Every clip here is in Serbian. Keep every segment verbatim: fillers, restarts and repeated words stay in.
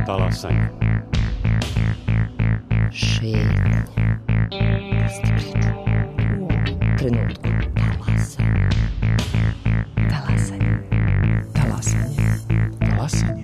Talasanje. Šetnja. Pusti priču. U ovom trenutku. Talasanje. Talasanje. Talasanje.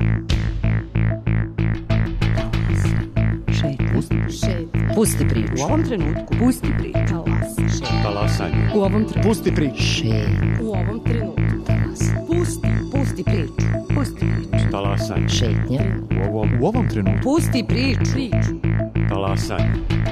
Šetnja. Pusti, Šetnja. Pusti priču. U ovom trenutku. Pusti priču. Talasanje. talasanje. U ovom trenutku. Pusti priču. Šetnja. U ovom trenutku. Talasanje. Pusti. Pusti priču. Pusti priču. Talasanje. Šetnja. U ovom, u ovom trenutku. Pusti priču. Priču. Talasanje.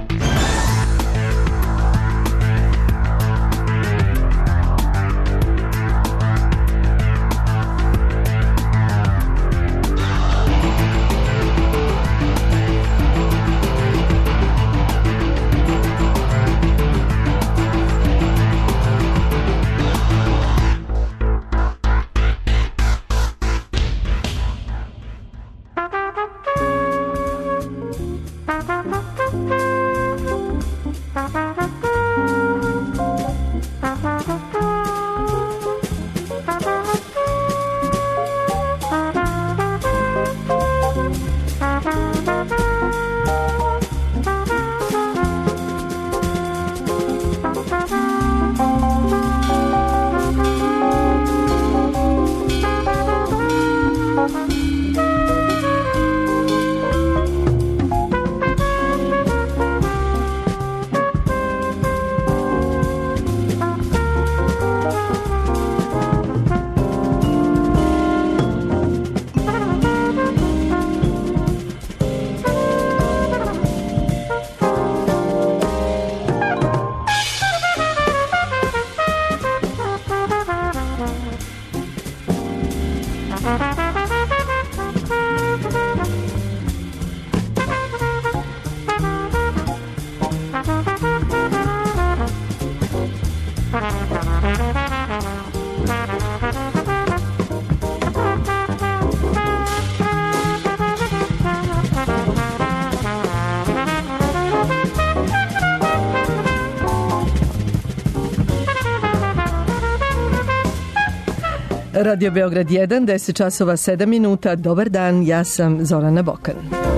Radio Beograd jedan, deset časova sedam minuta. Dobar dan, ja sam Zorana Bokan.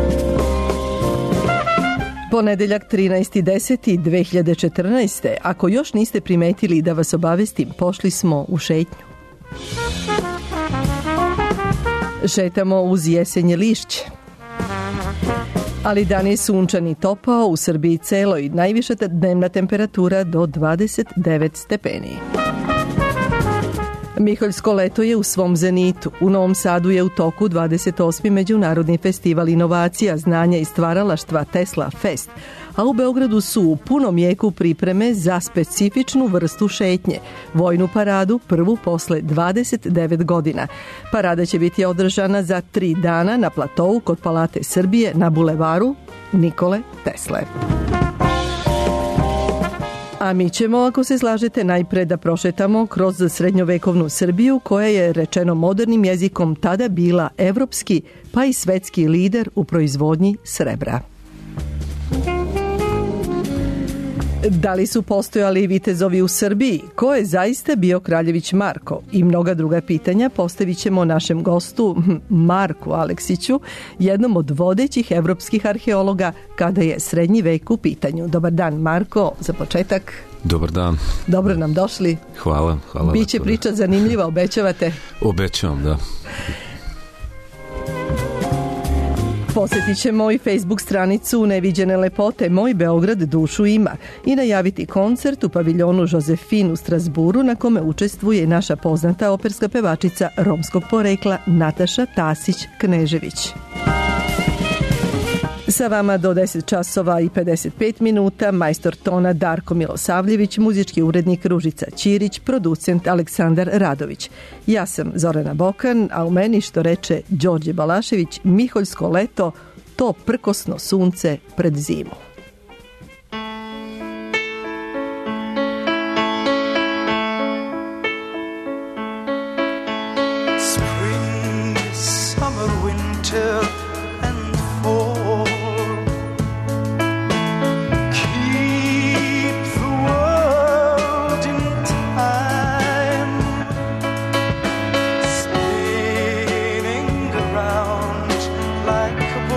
Ponedeljak trinaesti deseti dve hiljade četrnaeste. Ako još niste primetili da vas obavestim, pošli smo u šetnju. Šetamo uz jesenje lišće. Ali dan je sunčan i topao, u Srbiji celoj, najviša dnevna temperatura do dvadeset devet stepeni. Miholjsko leto je u svom zenitu. U Novom Sadu je u toku dvadeset osmi Međunarodni festival inovacija, znanja i stvaralaštva Tesla Fest, a u Beogradu su u punom jeku pripreme za specifičnu vrstu šetnje, vojnu paradu, prvu posle dvadeset devet godina. Parada će biti održana za tri dana na platovu kod Palate Srbije na bulevaru Nikole Tesle. A mi ćemo, ako se slažete, najpre da prošetamo kroz srednjovekovnu Srbiju, koja je, rečeno modernim jezikom, tada bila evropski pa i svetski lider u proizvodnji srebra. Da li su postojali vitezovi u Srbiji? Ko je zaista bio kraljević Marko? I mnoga druga pitanja postavit ćemo našem gostu Marku Aleksiću, jednom od vodećih evropskih arheologa kada je srednji vek u pitanju. Dobar dan, Marko, za početak. Dobar dan. Dobro nam došli. Hvala, hvala. Biće priča zanimljiva, obećavate? Obećavam, da. Posjetit ćemo i Facebook stranicu Neviđene lepote Moj Beograd dušu ima i najaviti koncert u paviljonu Josefin u Strasburu na kome učestvuje naša poznata operska pevačica romskog porekla Nataša Tasić-Knežević. Sa vama do deset časova i pedeset pet minuta, majstor tona Darko Milosavljević, muzički urednik Ružica Ćirić, producent Aleksandar Radović. Ja sam Zorana Bokan, a u meni, što reče Đorđe Balašević, Miholjsko leto, to prkosno sunce pred zimu. Spring, summer, winter and fall. Like a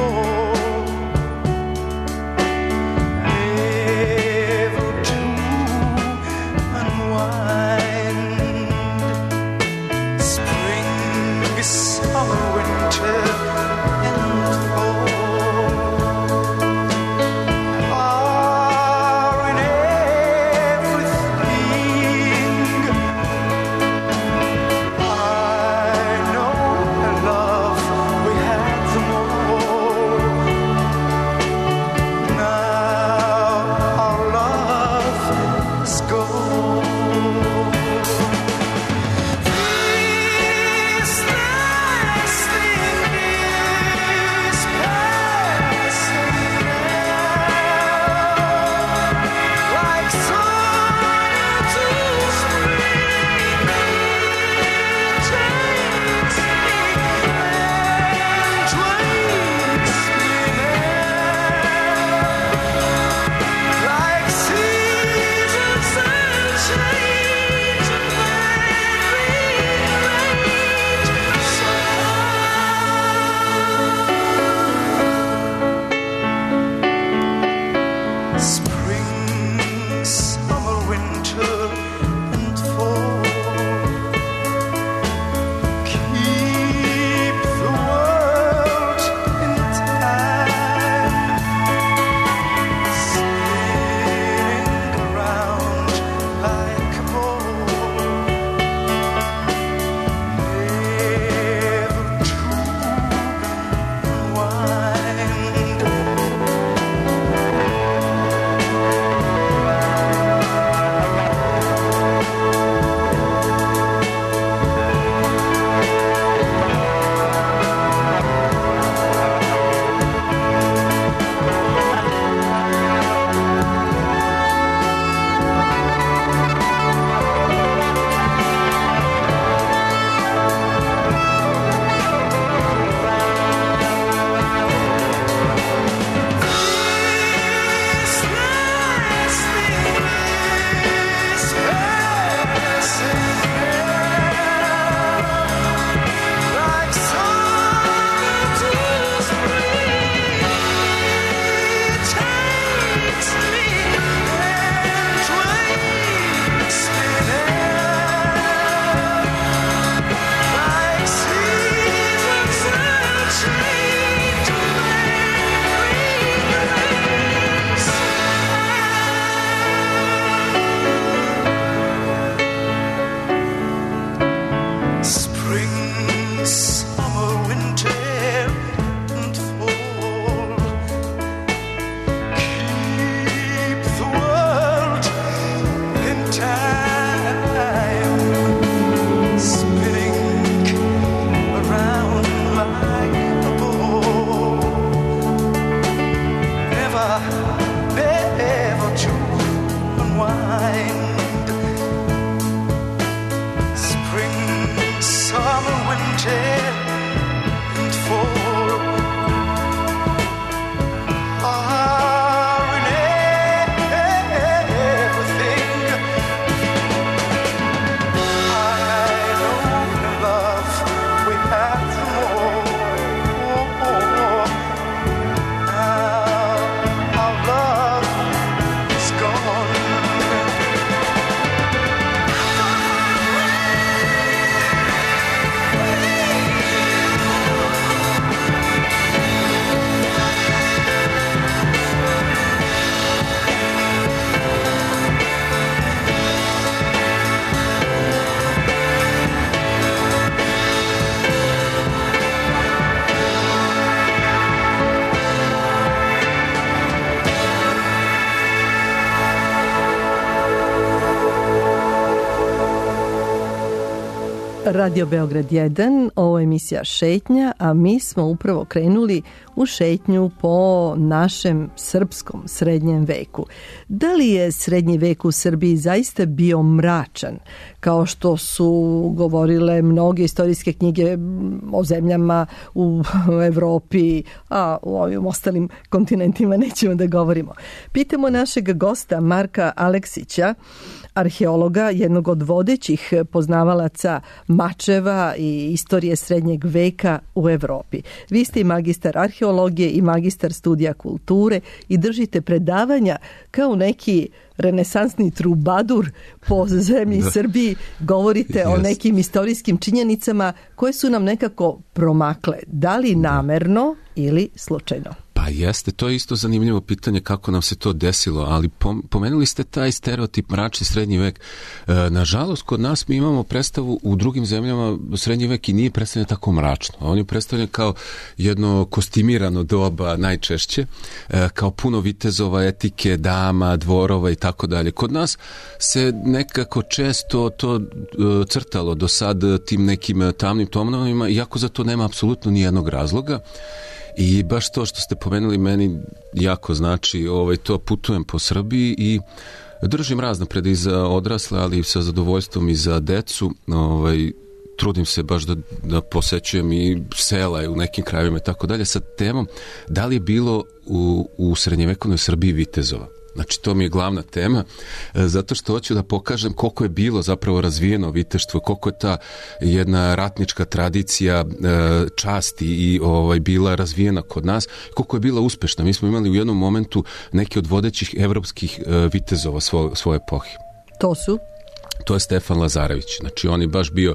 Radio Beograd jedan, ovo je emisija Šetnja, a mi smo upravo krenuli u šetnju po našem srpskom srednjem veku. Da li je srednji vek u Srbiji zaista bio mračan, kao što su govorile mnoge istorijske knjige o zemljama u Evropi, a u ovim ostalim kontinentima nećemo da govorimo. Pitamo našeg gosta Marka Aleksića, arheologa, jednog od vodećih poznavalaca mačeva i istorije srednjeg veka u Evropi. Vi ste i magistar arheologije i magistar studija kulture i držite predavanja kao neki renesansni trubadur po zemlji da. Srbiji. Govorite yes. o nekim istorijskim činjenicama koje su nam nekako promakle. Da li namerno da. ili slučajno? Pa jeste, to je isto zanimljivo pitanje kako nam se to desilo, ali pomenuli ste taj stereotip mračni srednji vek. E, nažalost, kod nas mi imamo predstavu u drugim zemljama srednji vek i nije predstavljen tako mračno. On je predstavljen kao jedno kostimirano doba najčešće, e, kao puno vitezova, etike, dama, dvorova i tako dalje. Kod nas se nekako često to e, crtalo do sad tim nekim tamnim tonovima, iako za to nema apsolutno nijednog razloga. I baš to što ste pomenuli meni jako znači, ovaj, to putujem po Srbiji i držim razne prede i za odrasle, ali sa zadovoljstvom i za decu. Ovaj, trudim se baš da, da posećujem i sela u nekim krajevima i tako dalje sa temom da li je bilo u, u srednjevekovnoj Srbiji vitezova. Znači, to mi je glavna tema, zato što hoću da pokažem koliko je bilo zapravo razvijeno viteštvo, koliko je ta jedna ratnička tradicija časti i ovaj, bila razvijena kod nas, koliko je bila uspešna. Mi smo imali u jednom momentu neki od vodećih evropskih vitezova svoje, svoje epohe. To su? To je Stefan Lazarević. Znači, on je baš bio...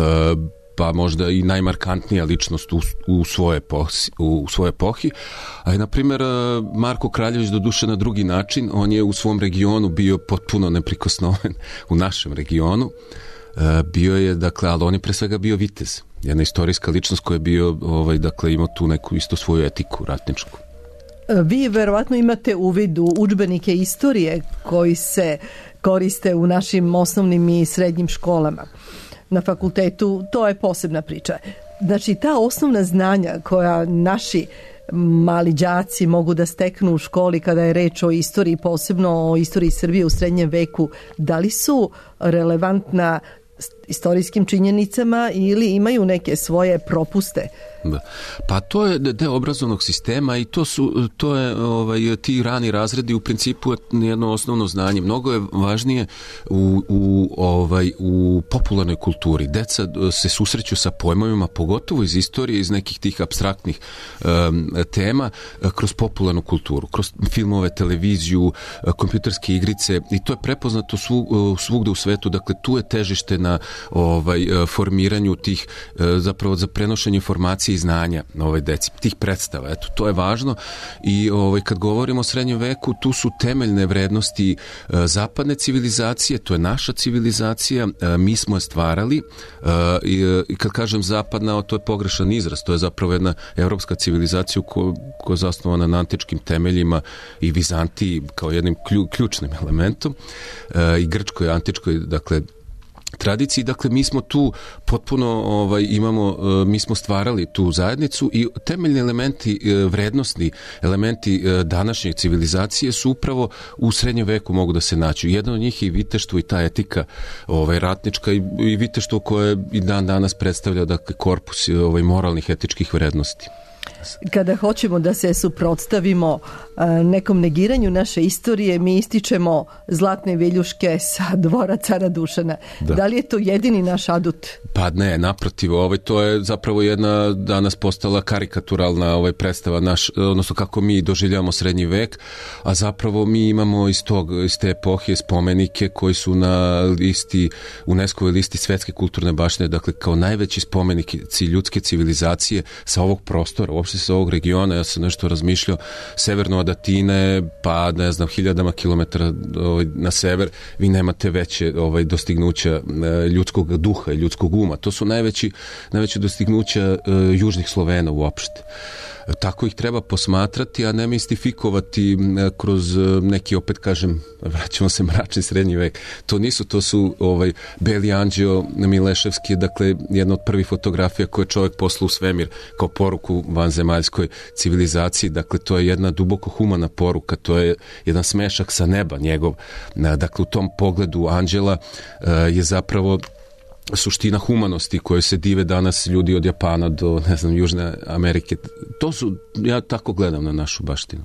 pa možda i najmarkantnija ličnost u, u svoje epohi, u svoje epohi. A je, na primjer, Marko Kraljević doduše na drugi način, on je u svom regionu bio potpuno neprikosnoven, u našem regionu. Bio je, dakle, ali on je pre svega bio vitez. Jedna istorijska ličnost koja je bio, ovaj, dakle, imao tu neku isto svoju etiku ratničku. Vi verovatno imate uvid u udžbenike istorije koji se koriste u našim osnovnim i srednjim školama. Na fakultetu, to je posebna priča. Znači, ta osnovna znanja koja naši mali đaci mogu da steknu u školi kada je reč o istoriji, posebno o istoriji Srbije u srednjem veku, da li su relevantna istorijskim činjenicama ili imaju neke svoje propuste? Da. Pa to je deo obrazovnog sistema i to su to je ovaj ti rani razredi u principu jedno osnovno znanje. Mnogo je važnije u u ovaj u popularnoj kulturi. Deca se susreću sa pojmovima, pogotovo iz istorije, iz nekih tih apstraktnih um, tema kroz popularnu kulturu, kroz filmove, televiziju, kompjuterske igrice i to je prepoznato svu, svugde u svetu. Dakle, tu je težište na ovaj formiranju tih zapravo za prenošenje informacija i znanja na ovoj deci, tih predstava. Eto, to je važno i ovaj, kad govorimo o srednjem veku, tu su temeljne vrednosti e, zapadne civilizacije, to je naša civilizacija, e, mi smo je stvarali e, i, i kad kažem zapadna, to je pogrešan izraz, to je zapravo jedna evropska civilizacija ko, koja je zasnovana na antičkim temeljima i Vizantiji kao jednim klju, ključnim elementom e, i grčkoj, antičkoj, dakle, tradiciji. Dakle, mi smo tu potpuno ovaj, imamo, mi smo stvarali tu zajednicu i temeljni elementi, vrednosni elementi današnje civilizacije su upravo u srednjem veku mogu da se naći. Jedan od njih je i viteštvo i ta etika ovaj, ratnička i, i viteštvo koje i dan danas predstavlja, dakle, korpus ovaj, moralnih etičkih vrednosti. Kada hoćemo da se suprotstavimo nekom negiranju naše istorije, mi ističemo zlatne viljuške sa dvora cara Dušana. Da. Da li je to jedini naš adut? Pa ne, naprotiv, ovaj, to je zapravo jedna danas postala karikaturalna ovaj, predstava, naš, odnosno kako mi doživljavamo srednji vek, a zapravo mi imamo iz, tog, iz te epohe spomenike koji su na listi, UNESCO-voj listi svetske kulturne baštine, dakle kao najveći spomenici ljudske civilizacije sa ovog prostora, uopšte sa ovog regiona. Ja sam nešto razmišljao, severno od Atine, pa ne znam, hiljadama kilometara ovaj, na sever, vi nemate veće ovaj, dostignuća ljudskog duha i ljudskog uma. To su najveći, najveće dostignuća uh, južnih Slovena uopšte. tako ih treba posmatrati, a ne mistifikovati kroz neki, opet kažem, vraćamo se mračni srednji vek. To nisu, to su ovaj, Beli anđeo Mileševski, dakle jedna od prvih fotografija koje čovjek poslao u svemir kao poruku vanzemaljskoj civilizaciji, dakle to je jedna duboko humana poruka, to je jedan smešak sa neba njegov, dakle u tom pogledu anđela je zapravo suština humanosti koje se dive danas ljudi od Japana do, ne znam, Južne Amerike. To su, ja tako gledam na našu baštinu.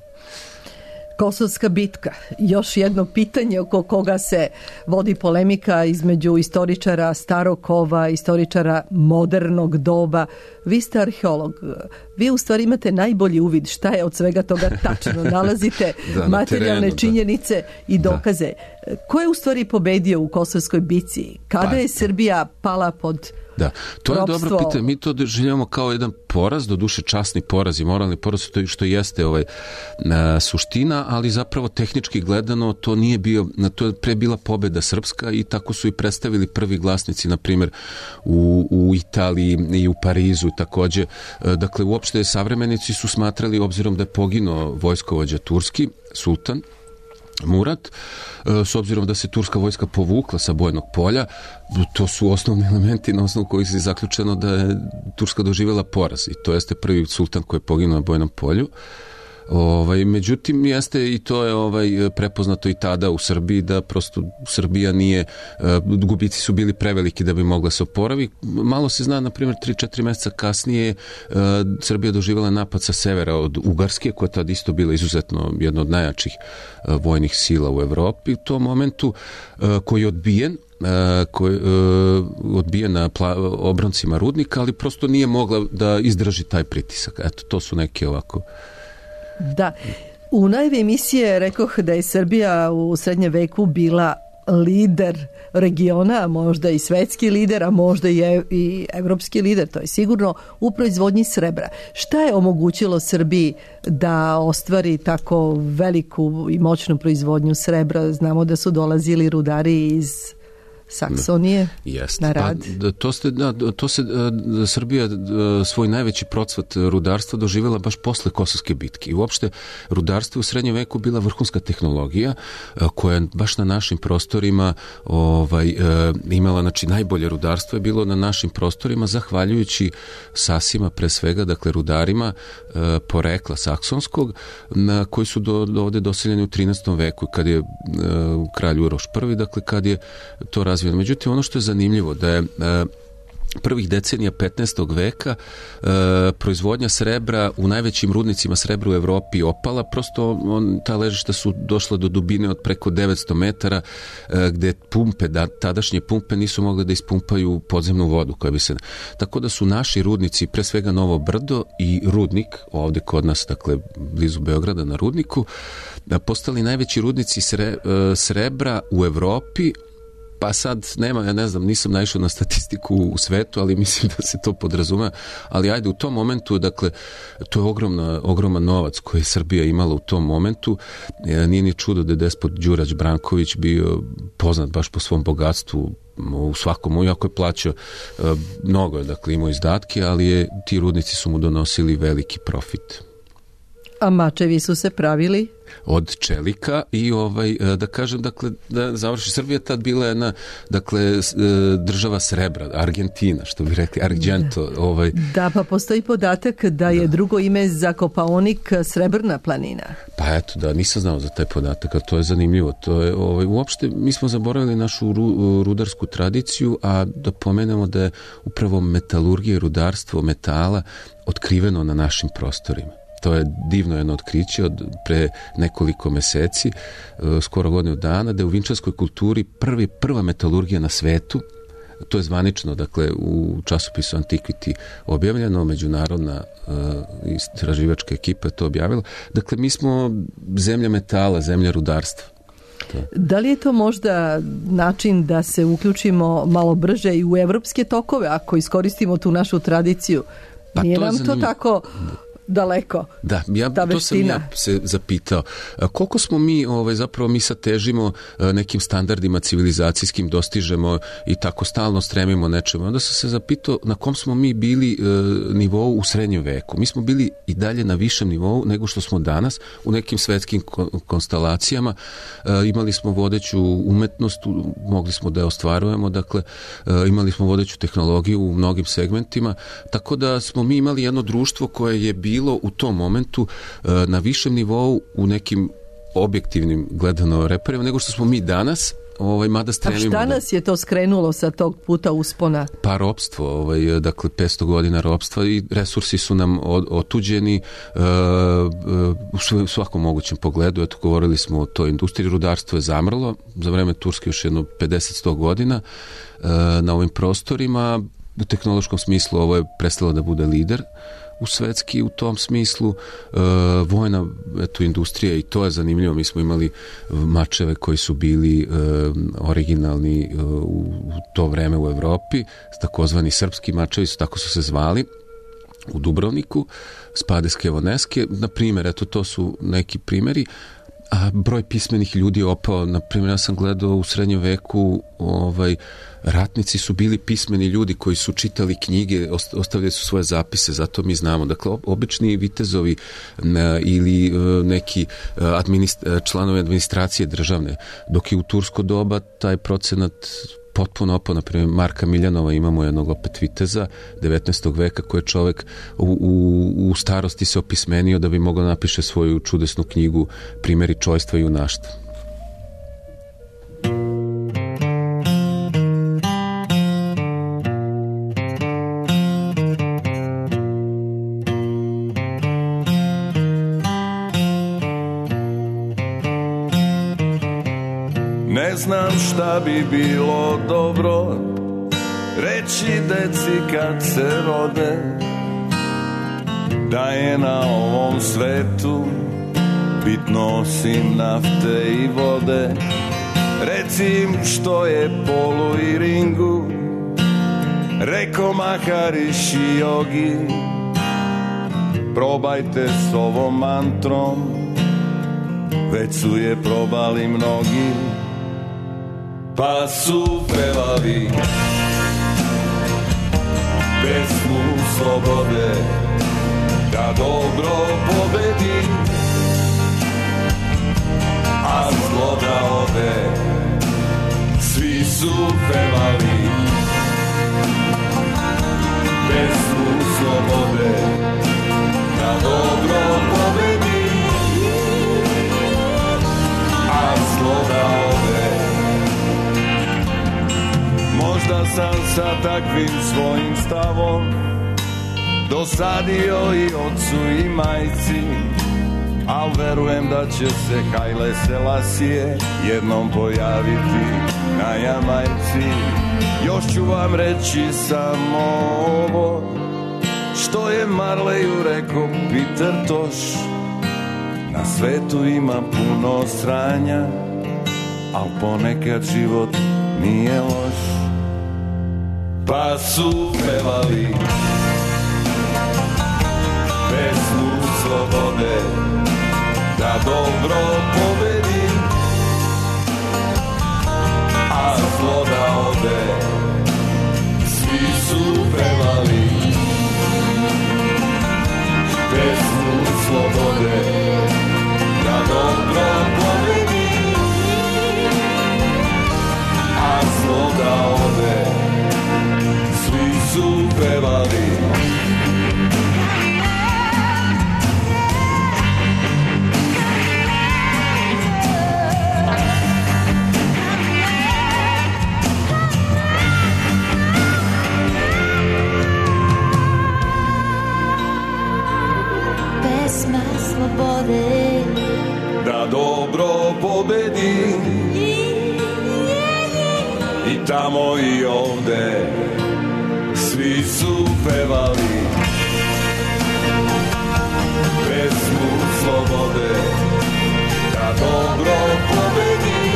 Kosovska bitka, još jedno pitanje oko koga se vodi polemika između istoričara starog kova, istoričara modernog doba. Vi ste arheolog, vi u stvari imate najbolji uvid šta je od svega toga tačno. Nalazite da, materijalne terenu, činjenice i dokaze. Da. Ko je u stvari pobedio u Kosovskoj bitci? Kada pa, je Srbija pala pod Da, to ropstvo? Je dobro pitanje. Mi to doživljamo kao jedan poraz, do duše časni poraz i moralni poraz, što jeste ovaj, a, suština, ali zapravo tehnički gledano to nije bio, to je pre bila pobeda srpska i tako su i predstavili prvi glasnici, na primjer u, u Italiji i u Parizu takođe. Dakle, uopšte savremenici su smatrali, obzirom da je poginuo vojskovođa turski, sultan Murat, s obzirom da se turska vojska povukla sa bojnog polja, to su osnovni elementi na osnovu kojih se zaključeno da je Turska doživjela poraz i to jeste prvi sultan koji je poginuo na bojnom polju. Ovaj, međutim, jeste i to je ovaj, prepoznato i tada u Srbiji da prosto Srbija nije, gubici su bili preveliki da bi mogla se oporavi. Malo se zna, na primjer, tri četiri mjeseca kasnije Srbija doživjela napad sa severa od Ugarske, koja je tad isto bila izuzetno jedna od najjačih vojnih sila u Evropi. U tom momentu koji je odbijen, koji odbijen na obroncima Rudnika, ali prosto nije mogla da izdrži taj pritisak. Eto, to su neke ovako. Da, u najavi emisije rekoh da je Srbija u srednjem veku bila lider regiona, možda i svetski lider, a možda i, ev, i evropski lider, to je sigurno, u proizvodnji srebra. Šta je omogućilo Srbiji da ostvari tako veliku i moćnu proizvodnju srebra? Znamo da su dolazili rudari iz Saksonije Jest. na rad. Pa, to, ste, da, to se da, Srbija da, svoj najveći procvat rudarstva doživjela baš posle Kosovske bitke. I uopšte rudarstvo u srednjem veku bila vrhunska tehnologija koja baš na našim prostorima ovaj, imala, znači najbolje rudarstvo je bilo na našim prostorima zahvaljujući Sasima pre svega, dakle rudarima porekla saksonskog, na koji su do, do ovde doseljeni u trinaestom veku kad je kralj Uroš prvi, dakle kad je to razvijeno. Međutim, ono što je zanimljivo da je prvih decenija petnaestog veka e, proizvodnja srebra u najvećim rudnicima srebra u Evropi opala, prosto on, ta ležišta su došla do dubine od preko devetsto metara e, gde pumpe, da, tadašnje pumpe nisu mogle da ispumpaju podzemnu vodu koja bi se... Tako da su naši rudnici, pre svega Novo Brdo i Rudnik, ovde kod nas, dakle blizu Beograda na Rudniku, da postali najveći rudnici sre, e, srebra u Evropi. Pa sad nema, ja ne znam, nisam naišao na statistiku u svetu, ali mislim da se to podrazume, ali ajde, u tom momentu, dakle, to je ogromna, ogroman novac koji je Srbija imala u tom momentu. Nije ni čudo da je despot Đurađ Branković bio poznat baš po svom bogatstvu u svakom, iako je plaćao mnogo, dakle, imao izdatke, ali je, ti rudnici su mu donosili veliki profit. A mačevi su se pravili? Od čelika i ovaj, da kažem, dakle, da završi, Srbija tad bila jedna, dakle, država srebra, Argentina, što bi rekli, Argento. Da, ovaj. da pa postoji podatak da je da. drugo ime za Kopaonik Srebrna planina. Pa eto, da, nisam znao za taj podatak, a to je zanimljivo. To je, ovaj, uopšte, mi smo zaboravili našu ru, rudarsku tradiciju, a da pomenemo da je upravo metalurgija i rudarstvo metala otkriveno na našim prostorima. To je divno jedno otkriće od pre nekoliko meseci, skoro godinu dana, da je u vinčarskoj kulturi prvi, prva metalurgija na svetu, to je zvanično, dakle, u časopisu Antiquity objavljeno, međunarodna uh, istraživačka ekipa je to objavila. Dakle, mi smo zemlja metala, zemlja rudarstva. To. Da li je to možda način da se uključimo malo brže i u evropske tokove, ako iskoristimo tu našu tradiciju? Pa Nije to nam zanimljivo. to tako daleko. Da, ja, ta to sam veština. ja se zapitao. A koliko smo mi, ovaj, zapravo mi sad težimo a, nekim standardima civilizacijskim, dostižemo i tako stalno stremimo nečemu. Onda sam se zapitao na kom smo mi bili a, nivou u srednjem veku. Mi smo bili i dalje na višem nivou nego što smo danas u nekim svetskim kon- konstelacijama. A, imali smo vodeću umetnost, mogli smo da je ostvarujemo, dakle a, imali smo vodeću tehnologiju u mnogim segmentima, tako da smo mi imali jedno društvo koje je bilo u tom momentu na višem nivou u nekim objektivnim gledano reperima nego što smo mi danas, ovaj, mada stremimo. A šta nas je to skrenulo sa tog puta uspona? Pa ropstvo, ovaj, dakle petsto godina ropstva i resursi su nam otuđeni uh, u svakom mogućem pogledu. Eto, govorili smo o toj industriji, rudarstvo je zamrlo za vreme Turske još jedno pedeset do sto godina uh, na ovim prostorima. U tehnološkom smislu ovo je prestalo da bude lider u svetski u tom smislu. E, vojna eto, industrija, i to je zanimljivo, mi smo imali mačeve koji su bili e, originalni e, u to vreme u Evropi, takozvani srpski mačevi su, tako su se zvali, u Dubrovniku, spadeske voneske, na primjer, eto to su neki primjeri. A broj pismenih ljudi je opao. Na primjer, ja sam gledao u srednjem veku, ovaj, ratnici su bili pismeni ljudi koji su čitali knjige, ostavljali su svoje zapise, zato mi znamo. Dakle, obični vitezovi ne, ili neki administ, članovi administracije državne, dok je u tursko doba taj procenat potpuno opao. Na primjer, Marka Miljanova, imamo jednog opet viteza devetnaestog veka koji je čovek u, u, u starosti se opismenio da bi mogao da napiše svoju čudesnu knjigu Primjeri čojstva i junaštva. Ne znam šta bi bilo dobro reći deci kad se rode, da je na ovom svetu bitno osim nafte i vode. Reci im što je polu i ringu, reko Maharishi Yogi. Probajte s ovom mantrom, već su je probali mnogi. Pa su pevali pesmu slobode, da dobro pobedi, a zlo da ode. Svi su pevali pesmu slobode, da dobro pobedi, a zlo da ode. Možda sam sa takvim svojim stavom dosadio i ocu i majci, al verujem da će se Haile Selasije jednom pojaviti na Jamajci. Još ću vam reći samo ovo što je Marleyu rekao Peter Tosh: na svetu ima puno sranja, al ponekad život nije loš. Pa su pevali pesmu slobode, da dobro pobedi, a zlo da ode. Svi su pevali pesmu slobode, da dobro pobedi, a zlo da ode. Svi su pevali pesma slobode, da dobro pobedi, i tamo i ovde. Svi su pevali pesmu slobode, da dobro pobedi,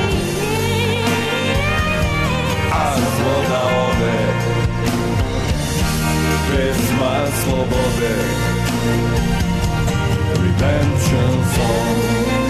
a zlo da ode. Pesma slobode, ocean song.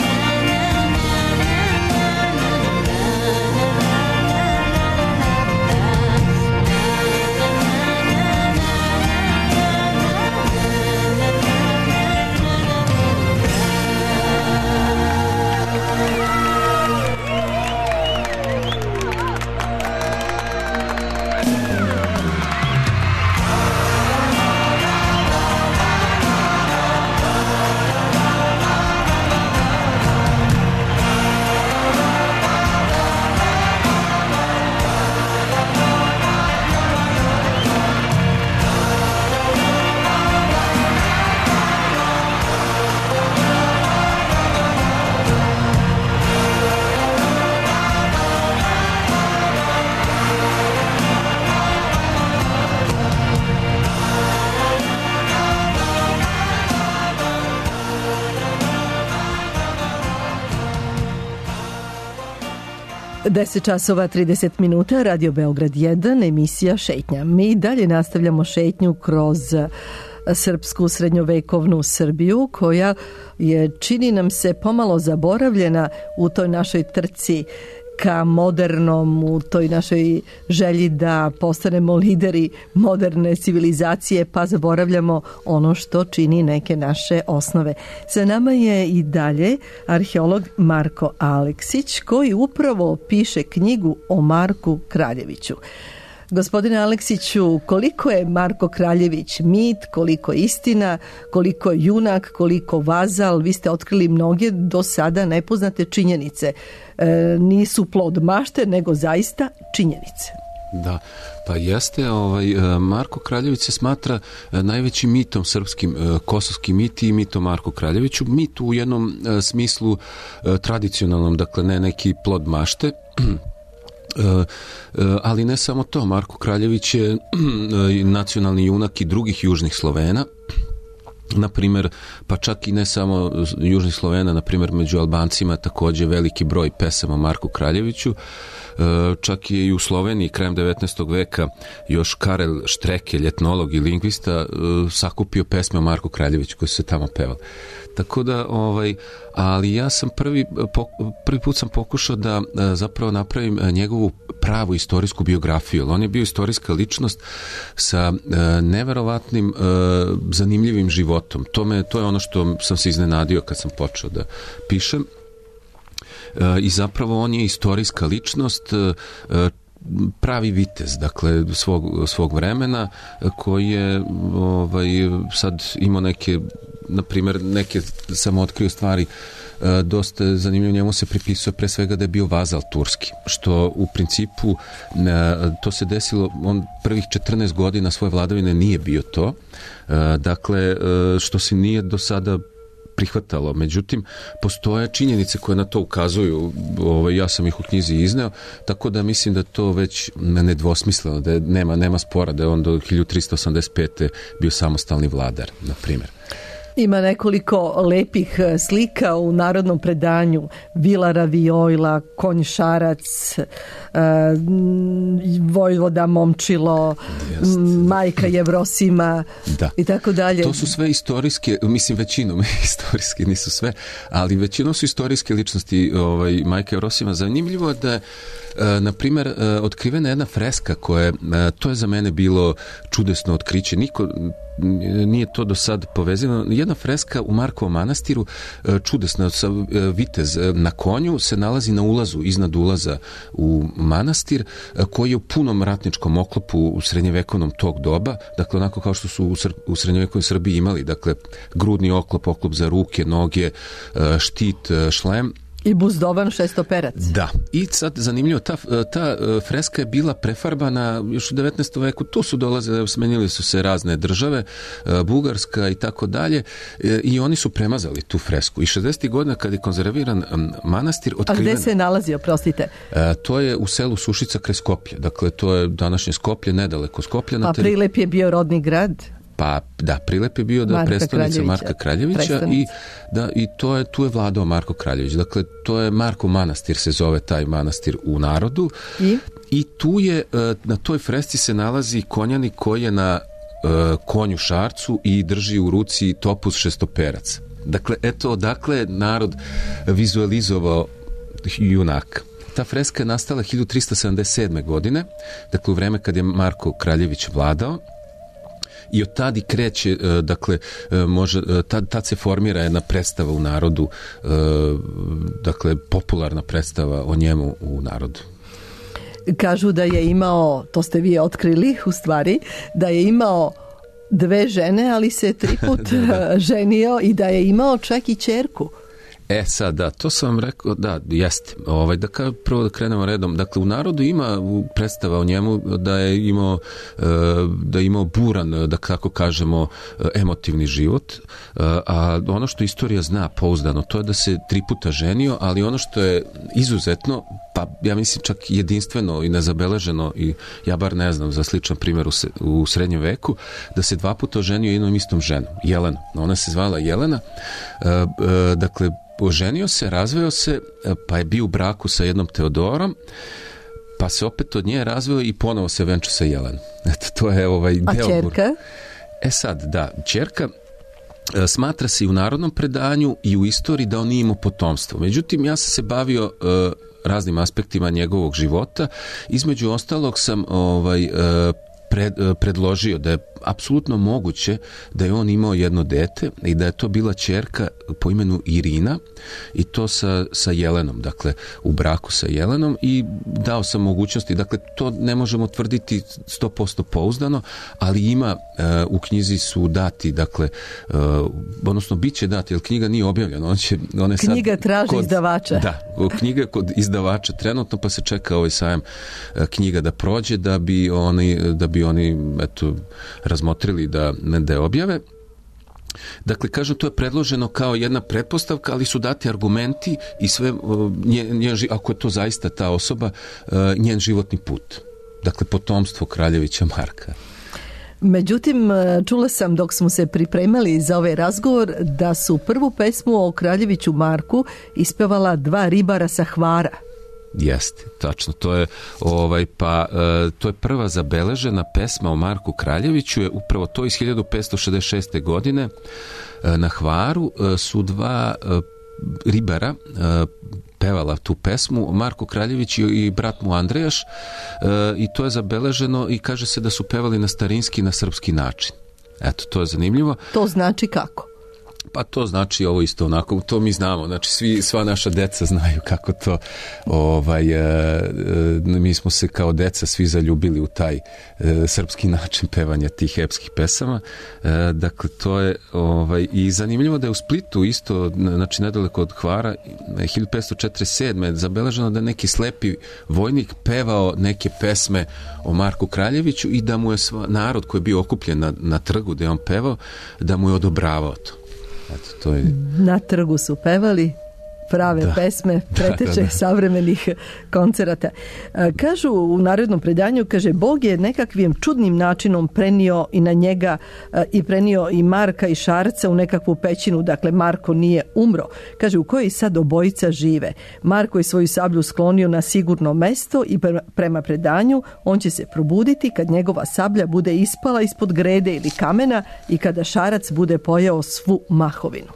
deset časova trideset minuta, Radio Beograd jedan, emisija Šetnja. Mi dalje nastavljamo šetnju kroz srpsku srednjovekovnu Srbiju, koja je, čini nam se, pomalo zaboravljena u toj našoj trci ka modernom, u toj našoj želji da postanemo lideri moderne civilizacije, pa zaboravljamo ono što čini neke naše osnove. Sa nama je i dalje arheolog Marko Aleksić, koji upravo piše knjigu o Marku Kraljeviću. Gospodine Aleksiću, koliko je Marko Kraljević mit, koliko istina, koliko junak, koliko vazal? Vi ste otkrili mnoge do sada nepoznate činjenice. E, nisu plod mašte, nego zaista činjenice. Da, pa jeste, ovaj, Marko Kraljević se smatra najvećim mitom srpskim, kosovski mit i mitom Marko Kraljeviću. Mit u jednom smislu tradicionalnom, dakle ne neki plod mašte. Ali ne samo to, Marko Kraljević je nacionalni junak i drugih južnih Slovena, na primjer, pa čak i ne samo južnih Slovena, na primjer među Albancima također veliki broj pesama Marku Kraljeviću. Čak je i u Sloveniji krajem devetnaestog veka još Karel Štrekelj, etnolog i lingvista, sakupio pesme o Marku Kraljeviću koje su se tamo pevali. Tako da, ovaj, ali ja sam prvi, prvi put sam pokušao da zapravo napravim njegovu pravu istorijsku biografiju. On je bio istorijska ličnost sa neverovatnim, zanimljivim životom. To, me, to je ono što sam se iznenadio kad sam počeo da pišem. I zapravo on je istorijska ličnost, pravi vitez, dakle svog, svog vremena, koji je ovaj, sad imao neke, na primjer, neke sam otkrio stvari dosta zanimljivo, njemu se pripisuje pre svega da je bio vazal turski, što u principu to se desilo, on prvih četrnaest godina svoje vladavine nije bio to, dakle što se nije do sada prihvatalo. Međutim, postoje činjenice koje na to ukazuju, ovaj, ja sam ih u knjizi izneo, tako da mislim da to već nedvosmisleno, da je, nema, nema spora, da je on do hiljadu tristo osamdeset pete bio samostalni vladar, na primjer. Ima nekoliko lepih slika u narodnom predanju. Vila Ravijojla, konj Šarac, uh, Vojvoda Momčilo, Jest. Majka Jevrosima da. I tako dalje. To su sve istorijske, mislim većinom istorijske, nisu sve, ali većinom su istorijske ličnosti, ovaj, Majka Jevrosima. Zanimljivo je da je, uh, na primjer, uh, otkrivena jedna freska koja, uh, to je za mene bilo čudesno otkriće. Niko nije to do sad povezano. Jedna freska u Markovom manastiru, čudesna, sa vitez na konju, se nalazi na ulazu, iznad ulaza u manastir, koji je u punom ratničkom oklopu u srednjevekovnom tog doba, dakle onako kao što su u, Sr- u srednjevekovnoj Srbiji imali, dakle grudni oklop, oklop za ruke, noge, štit, šlem. I buzdovan šestoperac. Da. I sad zanimljivo, ta, ta freska je bila prefarbana još u devetnaestom veku, tu su dolazile, smenili su se razne države, Bugarska i tako dalje, i oni su premazali tu fresku. I šezdesetih godina kad je konzerviran manastir otkriven... A gde se nalazi, oprostite? To je u selu Sušica kraj Skoplja. Dakle, to je današnje Skoplje, nedaleko Skoplja. A Prilep je bio rodni grad? Pa da, Prilep je bio da predstavnica Marka Kraljevića i, da, i to je, tu je vladao Marko Kraljević. Dakle, to je Marko manastir, se zove taj manastir u narodu. I, I tu je, na toj fresci se nalazi konjanik koji je na uh, konju Šarcu i drži u ruci topuz šestoperac. Dakle, eto odakle je narod vizualizovao junaka. Ta freska je nastala hiljadu trista sedamdeset sedme. godine, dakle u vreme kad je Marko Kraljević vladao, i od tad i kreće, dakle, može, tad, tad se formira jedna predstava u narodu, dakle, popularna predstava o njemu u narodu. Kažu da je imao, to ste vi otkrili u stvari, da je imao dve žene, ali se tri put da, da. ženio i da je imao čak i ćerku. E sad, da, to sam vam rekao, da, jeste. Ovaj, da ka, prvo da krenemo redom. Dakle, u narodu ima predstava o njemu da je imao, da je imao buran, da kako kažemo, emotivni život, a ono što istorija zna pouzdano, to je da se tri puta ženio, ali ono što je izuzetno, pa ja mislim čak jedinstveno i nezabeleženo, i ja bar ne znam za sličan primjer u, se, u srednjem veku, da se dva puta oženio jednom istom ženom, Jelena. Ona se zvala Jelena, dakle, oženio se, razveo se, pa je bio u braku sa jednom Teodorom, pa se opet od nje razveo i ponovo se venčao sa Jelenom. Eto, to je ovaj deo. A ćerka? E sad, da, ćerka smatra se i u narodnom predanju i u istoriji da on nije imao potomstvo. Međutim, ja sam se bavio uh, raznim aspektima njegovog života. Između ostalog sam ovaj, uh, pred, uh, predložio da je apsolutno moguće da je on imao jedno dete i da je to bila ćerka po imenu Irina, i to sa, sa Jelenom, dakle u braku sa Jelenom, i dao sam mogućnosti, dakle to ne možemo tvrditi sto posto pouzdano, ali ima, uh, u knjizi su dati, dakle uh, odnosno bit će dati, jer knjiga nije objavljena, on će, on je knjiga sad traži kod, izdavača. Da, knjiga kod izdavača trenutno, pa se čeka ovaj sajam uh, knjiga da prođe, da bi oni, da bi oni eto, razmotrili da ne objave. Dakle, kažem, to je predloženo kao jedna pretpostavka, ali su dati argumenti i sve, njen, njen, ako je to zaista ta osoba, njen životni put. Dakle, potomstvo Kraljevića Marka. Međutim, čula sam dok smo se pripremali za ovaj razgovor da su prvu pesmu o Kraljeviću Marku ispevala dva ribara sa Hvara. Jeste, tačno, to je ovaj pa e, to je prva zabeležena pesma o Marku Kraljeviću, je upravo to iz hiljadu petsto šezdeset šeste. godine. E, na Hvaru e, su dva e, ribara e, pevala tu pesmu, Marko Kraljević i, i brat mu Andrejaš, e, i to je zabeleženo i kaže se da su pevali na starinski, na srpski način. Eto, to je zanimljivo. To znači kako? Pa to znači ovo isto onako, to mi znamo, znači svi, sva naša deca znaju kako to, ovaj, e, e, mi smo se kao deca svi zaljubili u taj e, srpski način pevanja tih epskih pesama, e, dakle to je, ovaj, i zanimljivo da je u Splitu isto, znači nedaleko od Hvara, hiljadu petsto četrdeset sedme. zabeleženo da neki slepi vojnik pevao neke pesme o Marku Kraljeviću i da mu je sva, narod koji je bio okupljen na, na trgu gde je on pevao, da mu je odobravao to. Eto, to je... Na trgu su pevali prave da. pesme, preteče da, da, da. savremenih koncerata. Kažu u narodnom predanju, kaže, Bog je nekakvim čudnim načinom prenio i na njega i prenio i Marka i Šarca u nekakvu pećinu, dakle Marko nije umro. Kaže, u kojoj sad obojica žive. Marko je svoju sablju sklonio na sigurno mesto i prema predanju on će se probuditi kad njegova sablja bude ispala ispod grede ili kamena i kada Šarac bude pojeo svu mahovinu.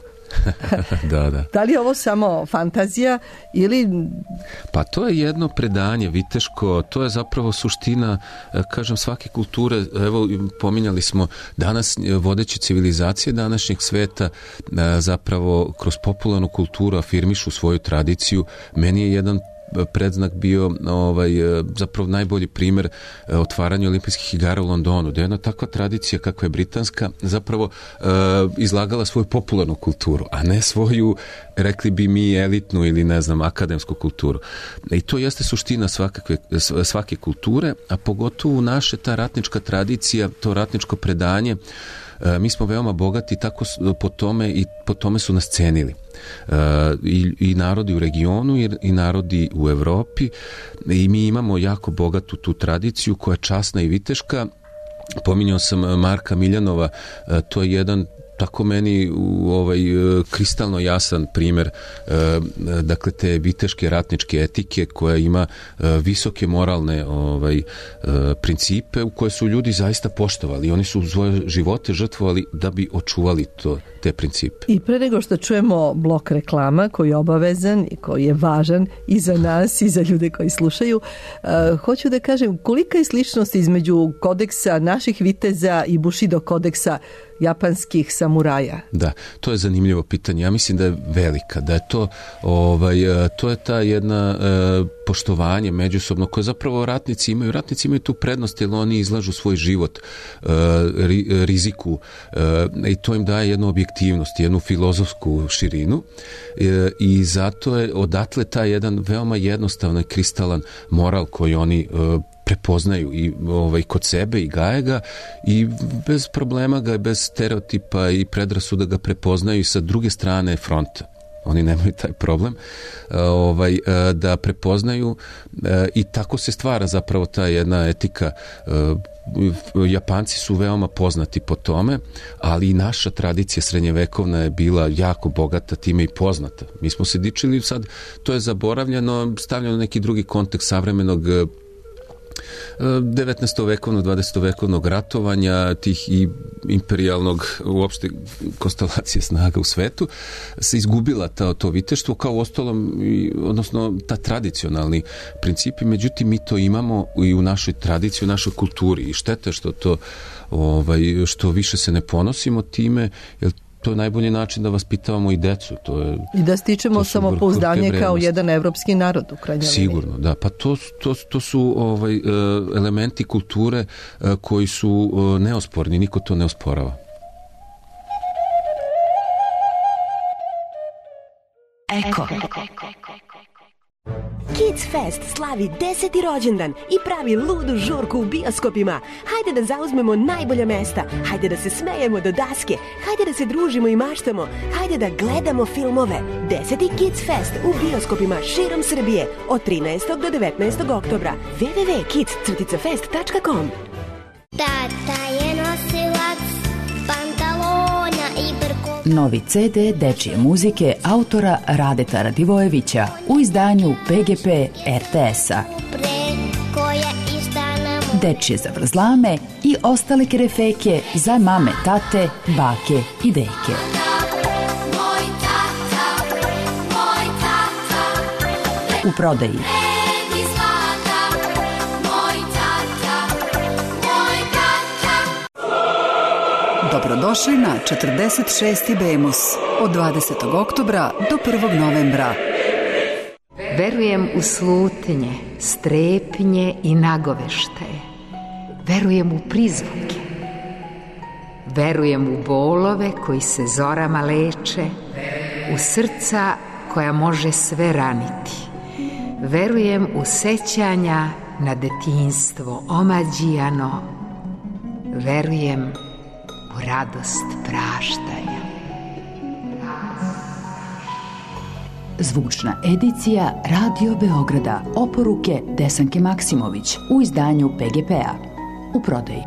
da, da. Da li je ovo samo fantazija ili... Pa to je jedno predanje viteško, to je zapravo suština, kažem, svake kulture. Evo, pominjali smo danas vodeće civilizacije današnjeg sveta zapravo kroz popularnu kulturu afirmišu svoju tradiciju. Meni je jedan predznak bio ovaj, zapravo najbolji primjer otvaranja olimpijskih igara u Londonu, da je jedna takva tradicija kakva je britanska zapravo uh, izlagala svoju popularnu kulturu, a ne svoju, rekli bi mi, elitnu ili ne znam, akademsku kulturu. I to jeste suština svakakve, svake kulture, a pogotovo naše ta ratnička tradicija, to ratničko predanje. Mi smo veoma bogati tako po tome i po tome su nas cenili. Uh, i, i narodi u regionu i, i narodi u Evropi, i mi imamo jako bogatu tu tradiciju koja je časna i viteška. Pominjao sam Marka Miljanova, uh, to je jedan tako meni ovaj kristalno jasan primjer dakle te viteške ratničke etike koja ima visoke moralne ovaj principe u koje su ljudi zaista poštovali. Oni su svoje živote žrtvovali da bi očuvali to, te principe. I pre nego što čujemo blok reklama koji je obavezan i koji je važan i za nas i za ljude koji slušaju, uh, hoću da kažem kolika je sličnost između kodeksa naših viteza i Bushido kodeksa japanskih samuraja? Da, to je zanimljivo pitanje. Ja mislim da je velika, da je to ovaj, to je ta jedna e, poštovanje međusobno koje zapravo ratnici imaju. Ratnici imaju tu prednost jer oni izlažu svoj život e, ri, riziku e, i to im daje jednu objektivnost, jednu filozofsku širinu e, i zato je odatle taj jedan veoma jednostavan kristalan moral koji oni e, prepoznaju i ovaj kod sebe i gaje ga i bez problema ga, bez stereotipa i predrasuda ga prepoznaju i sa druge strane fronta. Oni nemaju taj problem ovaj, da prepoznaju i tako se stvara zapravo ta jedna etika. Japanci su veoma poznati po tome, ali i naša tradicija srednjevekovna je bila jako bogata, time i poznata. Mi smo se dičili sad, to je zaboravljeno, stavljeno neki drugi kontekst savremenog devetnaestovekovnog, dvadesetovekovnog ratovanja, tih i imperijalnog uopšte konstelacije snaga u svetu, se izgubila ta, to viteštvo kao ostalom, odnosno ta tradicionalni principi, međutim mi to imamo i u našoj tradiciji, u našoj kulturi i štete što to ovaj, što više se ne ponosimo time, jer to je najbolji način da vaspitavamo i decu. To je, I da stičemo samopouzdanje kao jedan evropski narod u krajnjoj liniji. Sigurno, da. Pa to, to, to su ovaj, elementi kulture koji su neosporni, niko to ne osporava. Eko. Kids Fest slavi deseti rođendan i pravi ludu žurku u bioskopima. Hajde da zauzmemo najbolja mesta, hajde da se smejemo do daske, hajde da se družimo i maštamo, hajde da gledamo filmove. Deseti Kids Fest u bioskopima širom Srbije od trinaestog do devetnaestog oktobra. w w w tačka kids fest tačka com. Tata je nosilac pantalona i brko. Novi ce de dečije muzike autora Radeta Radivojevića u izdanju pe ge pe er te es-a. Dečije zavrzlame i ostale kerefeke za mame, tate, bake i deke. U prodaji. Dobrodošli na četrdeset šesti Bemus od dvadesetog oktobra do prvog novembra. Verujem u slutnje, strepnje i nagoveštaje. Verujem u prizvuke. Verujem u bolove koji se zorama leče, u srca koja može sve raniti. Verujem u sećanja na detinjstvo omađijano. Verujem u radost praštanja. Zvučna edicija Radio Beograda. Oporuke Desanke Maksimović u izdanju pe ge pe-a. U prodaji.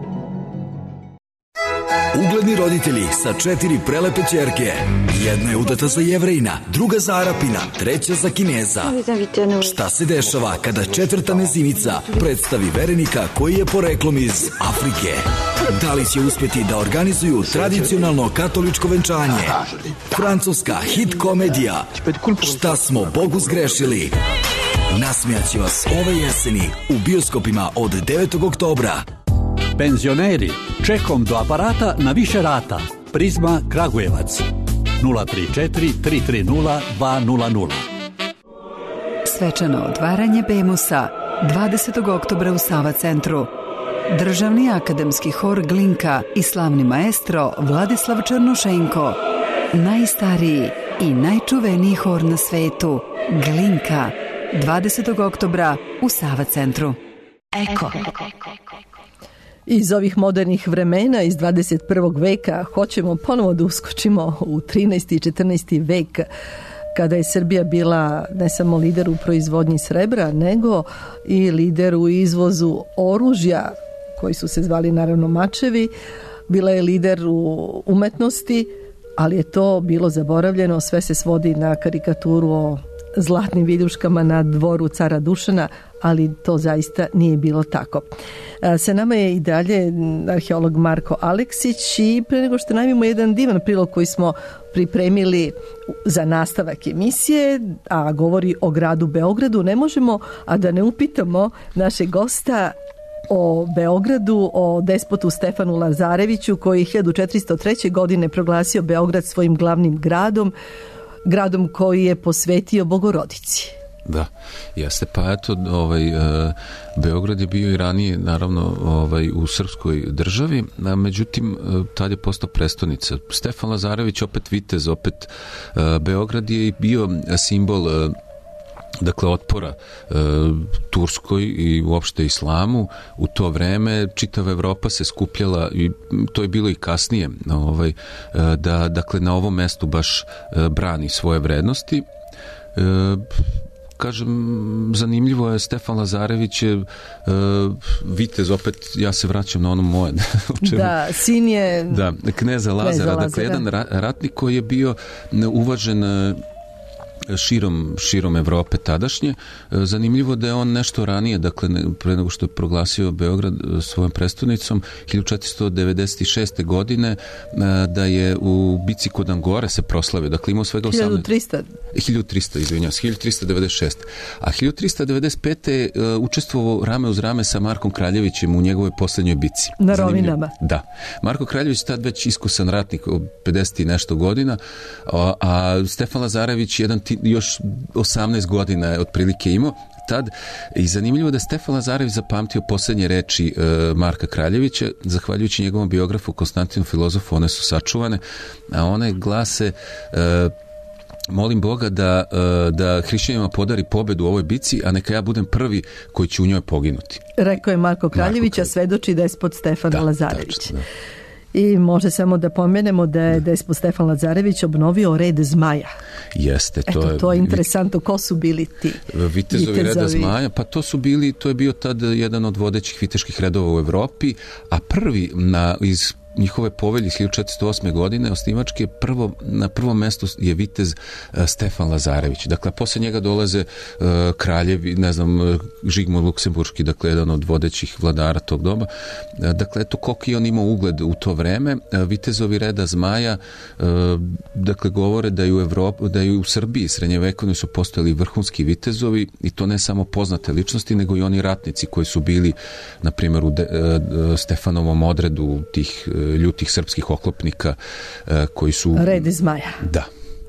Ugledni roditelji sa četiri prelepe ćerke. Jedna je udata za Jevrejina, druga za Arapina, treća za Kineza. Šta se dešava kada četvrta mezimica predstavi verenika koji je poreklom iz Afrike? Da li će uspjeti da organizuju tradicionalno katoličko venčanje? Francuska hit komedija Šta smo Bogu zgrešili? Nasmijaće vas ove jeseni u bioskopima od devetog oktobra. Penzioneri, čekom do aparata na više rata. Prizma Kragujevac. nula tri četiri tri tri nula dva nula nula. Svečano otvaranje Bemusa dvadesetog oktobra u Sava centru. Državni akademski hor Glinka i slavni maestro Vladislav Černošenko. Najstariji i najčuveniji hor na svetu Glinka dvadesetog oktobra u Sava centru. Eko. Iz ovih modernih vremena iz dvadeset prvog veka hoćemo ponovo da uskočimo u trinaesti i četrnaesti vek, kada je Srbija bila ne samo lider u proizvodnji srebra, nego i lider u izvozu oružja, koji su se zvali naravno mačevi, bila je lider u umetnosti, ali je to bilo zaboravljeno, sve se svodi na karikaturu o zlatnim viljuškama na dvoru cara Dušana, ali to zaista nije bilo tako. Sa nama je i dalje arheolog Marko Aleksić i pre nego što najavimo jedan divan prilog koji smo pripremili za nastavak emisije, a govori o gradu Beogradu, ne možemo a da ne upitamo našeg gosta o Beogradu, o despotu Stefanu Lazareviću koji je hiljadu četiristo treće. godine proglasio Beograd svojim glavnim gradom, gradom koji je posvetio Bogorodici. Da, jeste, pa eto, ovaj, e, Beograd je bio i ranije, naravno, ovaj, u srpskoj državi, a međutim, tad je postao prestonica. Stefan Lazarević, opet vitez, opet e, Beograd je bio simbol e, dakle otpora e, Turskoj i uopšte islamu. U to vreme čitava Evropa se skupljala i to je bilo i kasnije ovaj, e, da dakle na ovom mestu baš e, brani svoje vrednosti. E, kažem, zanimljivo je, Stefan Lazarević je uh, vitez, opet ja se vraćam na ono moje. Da, sin je da, kneza Lazara, kneza Lazara. Dakle, jedan ratnik koji je bio uvažen širom, širom Evrope tadašnje. Zanimljivo da je on nešto ranije, dakle pre nego što je proglasio Beograd svojom prestolnicom, hiljadu četiristo devedeset šeste. godine, da je u bici kod Angore se proslavio. Dakle, imao svega osamnaest... hiljadu trista. hiljadu trista, izvinjam se, hiljadu trista devedeset šeste. A hiljadu trista devedeset pete. učestvovao rame uz rame sa Markom Kraljevićem u njegovoj posljednjoj bici. Na Rovinama. Da. Marko Kraljević tad već iskusan ratnik, pedeset i nešto godina, a, a Stefan Lazarević jedan ti, još osamnaest godina je otprilike imao tad. I zanimljivo da je Stefan Lazarević zapamtio posljednje reči e, Marka Kraljevića, zahvaljujući njegovom biografu Konstantinu Filozofu, one su sačuvane, a one glase e, molim Boga da, da hrišćanima podari pobedu u ovoj bici, a neka ja budem prvi koji će u njoj poginuti. Rekao je Marko Kraljević, a svedoči despot Stefan da, Lazarević. Tačno, da. I može samo da pomenemo da je despot Stefan Lazarević obnovio red Zmaja. Jeste, to Eto, je... to je interesantno. Ko su bili ti vitezovi, vitezovi reda Zmaja? Pa to su bili, to je bio tad jedan od vodećih viteških redova u Evropi, a prvi na, iz njihove povelje iz hiljadu četiristo osme. godine osnivačke, prvo, na prvom mestu je vitez uh, Stefan Lazarević. Dakle, posle njega dolaze uh, kraljevi, ne znam, uh, Žigmund Luksemburški, dakle, jedan od vodećih vladara tog doba. Uh, dakle, eto koliko je on imao ugled u to vreme. Uh, vitezovi reda Zmaja, uh, dakle, govore da i u Evropi, da i u Srbiji srednjevekovni su postojali vrhunski vitezovi i to ne samo poznate ličnosti, nego i oni ratnici koji su bili, na primjer, u de, uh, Stefanovom odredu tih ljutih srpskih oklopnika koji su... Red Zmaja. Da.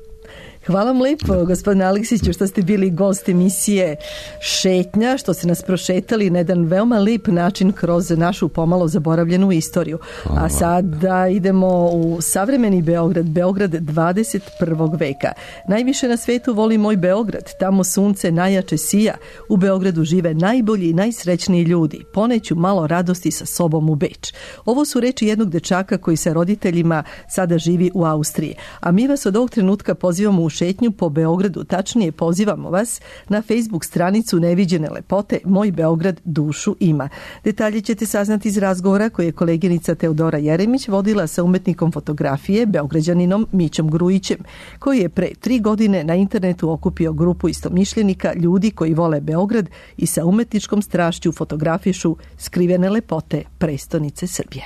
Hvala vam lepo, da. Gospodine Aleksiću, što ste bili gost emisije Šetnja, što ste nas prošetali na jedan veoma lep način kroz našu pomalo zaboravljenu istoriju. Hvala. A sada idemo u savremeni Beograd, Beograd dvadeset prvog. veka. Najviše na svetu voli moj Beograd, tamo sunce najjače sija, u Beogradu žive najbolji i najsrećniji ljudi, poneću malo radosti sa sobom u Beč. Ovo su reči jednog dečaka koji sa roditeljima sada živi u Austriji, a mi vas od ovog trenutka pozivamo u šetnju po Beogradu, tačnije pozivamo vas na Facebook stranicu Neviđene lepote Moj Beograd dušu ima. Detalje ćete saznati iz razgovora koje je koleginica Teodora Jeremić vodila sa umetnikom fotografije, Beograđaninom Mićom Grujićem, koji je pre tri godine na internetu okupio grupu istomišljenika, ljudi koji vole Beograd i sa umetničkom strašću fotografišu skrivene lepote prestonice Srbije.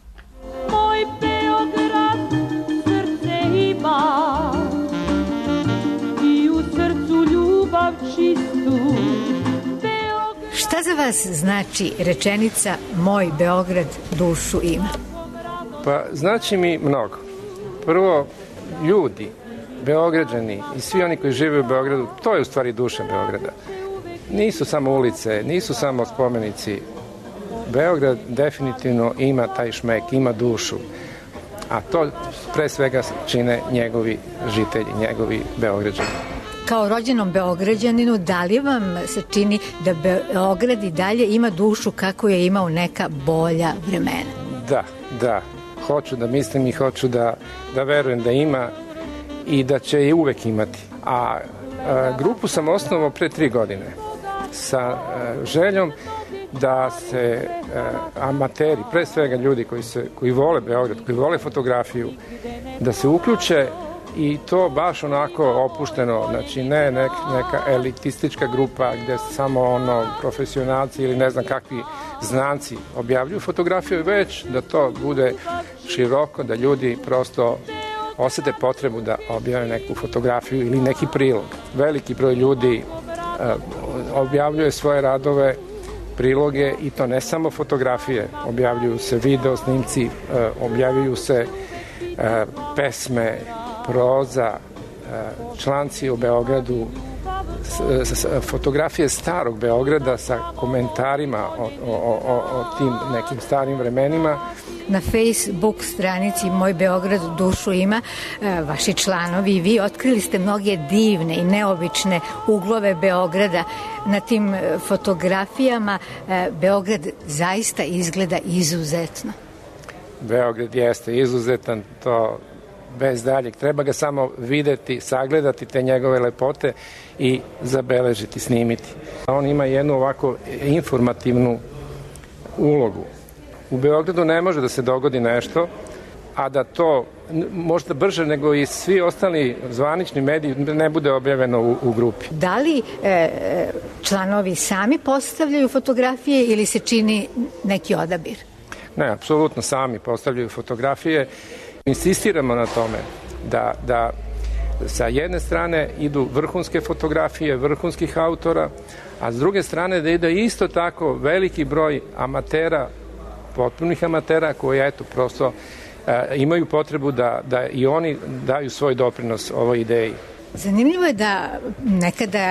Moj Beograd srce ima, šta za vas znači rečenica Moj Beograd dušu ima? Pa znači mi mnogo. Prvo, ljudi, Beograđani i svi oni koji žive u Beogradu, to je u stvari duša Beograda. Nisu samo ulice, nisu samo spomenici. Beograd definitivno ima taj šmek, ima dušu. A to pre svega čine njegovi žitelji, njegovi Beograđani. Kao rođenom Beograđaninu, da li vam se čini da Beograd i dalje ima dušu kako je imao neka bolja vremena? Da, da. Hoću da mislim i hoću da, da verujem da ima i da će je uvek imati. A, a grupu sam osnovao pre tri godine sa a, željom da se e, amateri, pre svega ljudi koji, se, koji vole Beograd, koji vole fotografiju, da se uključe i to baš onako opušteno, znači ne nek, neka elitistička grupa gde samo ono profesionalci ili ne znam kakvi znanci objavljuju fotografiju, već da to bude široko, da ljudi prosto osete potrebu da objave neku fotografiju ili neki prilog. Veliki broj ljudi uh, objavljuje svoje radove, priloge i to ne samo fotografije, objavljuju se video snimci, uh, objavljuju se uh, pesme, proza, uh, članci o Beogradu, s, s, fotografije starog Beograda sa komentarima o, o, o, o tim nekim starim vremenima. Na Facebook stranici Moj Beograd dušu ima, vaši članovi i vi otkrili ste mnoge divne i neobične uglove Beograda. Na tim fotografijama Beograd zaista izgleda izuzetno. Beograd jeste izuzetan, to bez daljeg. Treba ga samo videti, sagledati te njegove lepote i zabeležiti, snimiti. On ima jednu ovako informativnu ulogu. U Beogradu ne može da se dogodi nešto, a da to možda brže nego i svi ostali zvanični mediji ne bude objavljeno u, u grupi. Da li e, članovi sami postavljaju fotografije ili se čini neki odabir? Ne, apsolutno sami postavljaju fotografije. Insistiramo na tome da, da sa jedne strane idu vrhunske fotografije, vrhunskih autora, a s druge strane da ide isto tako veliki broj amatera, potpunih amatera koji eto prosto e, imaju potrebu da, da i oni daju svoj doprinos ovoj ideji. Zanimljivo je da nekada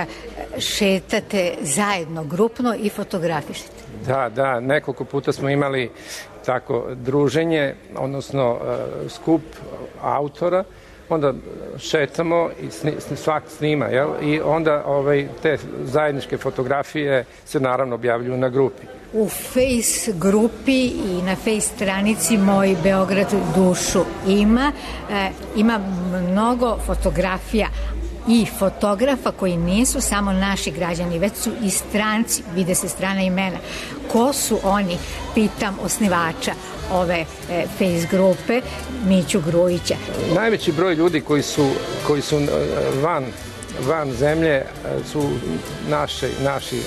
šetate zajedno, grupno i fotografišete. Da, da, nekoliko puta smo imali tako druženje, odnosno e, skup autora, onda šetamo i sni, svak snima, jel? I onda ovaj, te zajedničke fotografije se naravno objavljuju na grupi. U Face grupi i na Face stranici Moj Beograd dušu ima, e, ima mnogo fotografija i fotografa koji nisu samo naši građani, već su i stranci, vide se strana imena. Ko su oni, pitam osnivača ove e, Face grupe, Miću Grujića. Najveći broj ljudi koji su, koji su van, van zemlje su naši, naši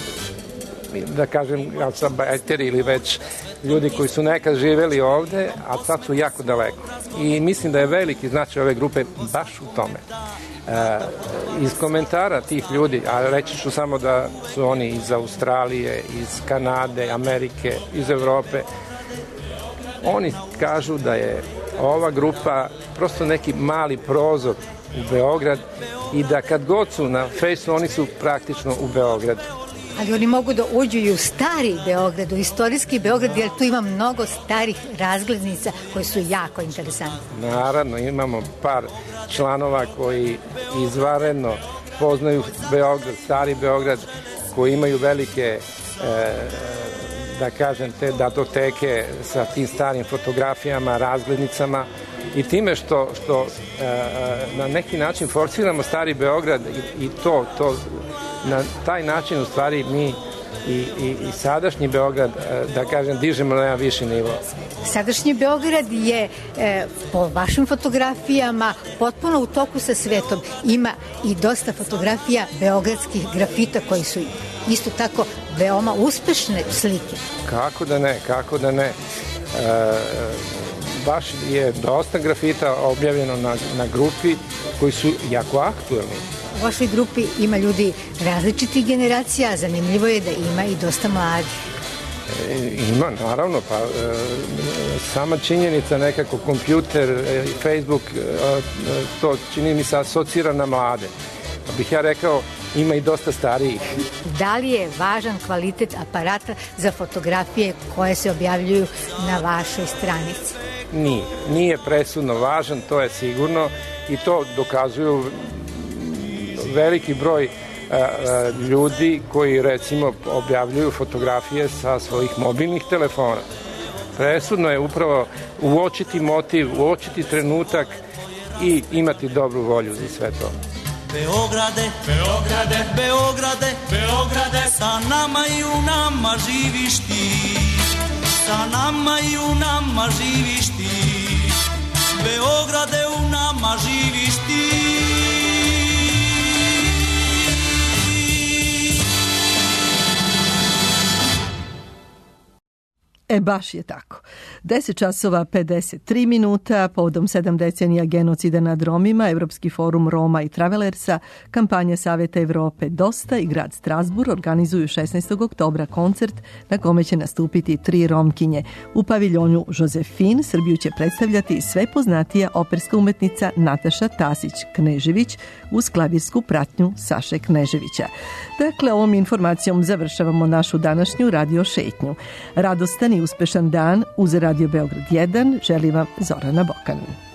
da kažem, gastarbajteri ili već ljudi koji su nekad živeli ovde, a sad su jako daleko. I mislim da je veliki značaj ove grupe baš u tome. E, iz komentara tih ljudi, a reći ću samo da su oni iz Australije, iz Kanade, Amerike, iz Evrope, oni kažu da je ova grupa prosto neki mali prozor u Beograd i da kad god su na Fejsu, oni su praktično u Beogradu. Ali oni mogu da uđu i u stari Beograd, u istorijski Beograd, jer tu ima mnogo starih razglednica koje su jako interesantne. Naravno, imamo par članova koji izvanredno poznaju Beograd, stari Beograd, koji imaju velike, e, da kažem, te datoteke sa tim starim fotografijama, razglednicama i time što, što e, na neki način forsiramo stari Beograd i, i to, to na taj način u stvari mi i, i, i sadašnji Beograd, da kažem, dižemo na jedan viši nivo. Sadašnji Beograd je e, po vašim fotografijama potpuno u toku sa svetom. Ima i dosta fotografija beogradskih grafita koji su isto tako veoma uspešne slike. Kako da ne, kako da ne. E, baš je dosta grafita objavljeno na, na grupi koji su jako aktuelni. U vašoj grupi ima ljudi različitih generacija, a zanimljivo je da ima i dosta mladih. E, ima, naravno, pa e, sama činjenica nekako kompjuter, e, Facebook, e, to čini mi se asocira na mlade. Pa bih ja rekao, ima i dosta starijih. Da li je važan kvalitet aparata za fotografije koje se objavljuju na vašoj stranici? Nije, nije presudno važan, to je sigurno i to dokazuju veliki broj a, a, ljudi koji recimo objavljuju fotografije sa svojih mobilnih telefona. Presudno je upravo uočiti motiv, uočiti trenutak i imati dobru volju za sve to. Beograde, Beograde, Beograde, Beograde, sa nama i u nama živiš ti, sa nama i u nama živiš ti, Beograde u nama živiš ti. E, baš je tako. deset časova pedeset tri minuta, povodom sedam decenija genocida nad Romima, Evropski forum Roma i Travelersa, kampanja Saveta Evrope Dosta i grad Strasbourg organizuju šesnaestog oktobra koncert na kome će nastupiti tri Romkinje. U paviljonu Josefin Srbiju će predstavljati sve poznatija operska umetnica Nataša Tasić-Knežević uz klavirsku pratnju Saše Kneževića. Dakle, ovom informacijom završavamo našu današnju radio šetnju. Radostan i uspešan dan uz Radio Beograd jedan želi vam Zorana Bokan.